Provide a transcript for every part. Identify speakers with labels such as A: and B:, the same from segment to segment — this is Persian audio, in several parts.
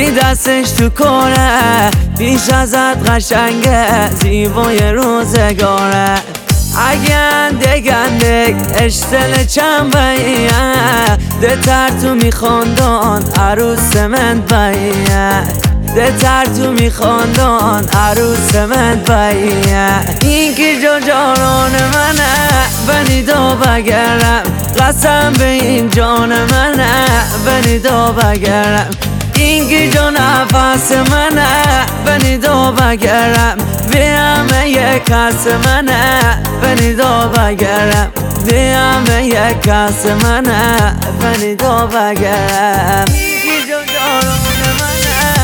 A: این دستش تو کاره، بیش ازت قشنگه، زیبای روزگاره. اگه گندگ اشتل چند بایه، ده تر تو میخوندان عروس من بایه، ده تر تو میخوندان عروس من بایه. این که جاران منه بنیدا بگرم، قسم به این جان منه بنیدا بگرم. این که جو نفس منه بنیدا بگرم، به همه یک کس منه بنیدا بگرم، به همه یک کس منه بنیدا بگرم. این که جو جاران منه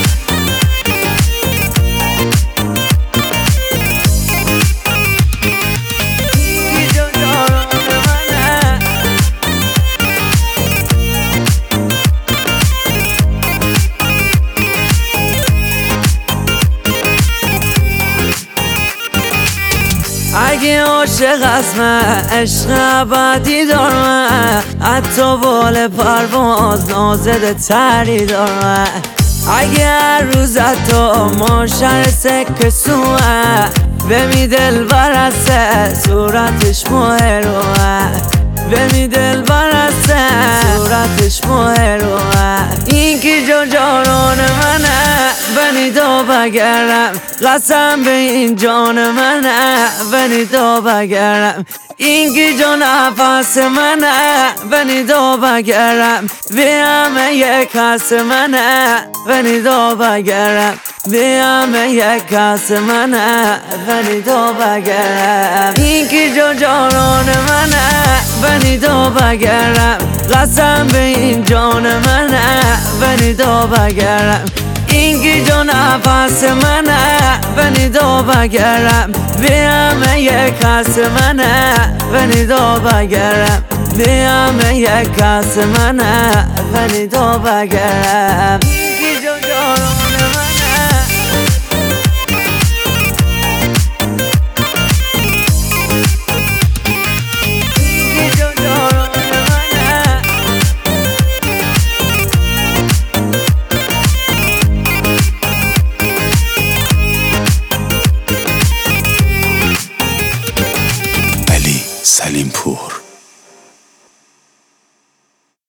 A: اگه عاشق از من عشق ابدی دارم، حتی بال پرواز نازده تری دارم. اگه هر روز تو ماشر سکه سوه، بمی دل برسه صورتش مهروه، بمی دل برسه صورتش مهروه. این که جاران منه بنیدا بگرم، قسم به این جان منه بنیدا بگرم. این که جو نفس منه بنیدا بگرم، به همه یک کس منه بنیدا بگرم، به همه یک کس منه بنیدا بگرم. این که جاران منه بنیدا بگرم، قسم به این جان منه بنیدا بگرم. این که جو نفس منه بنیدا بگرم، به همه یک کس منه بنیدا بگرم، به همه یک کس منه بنیدا بگرم.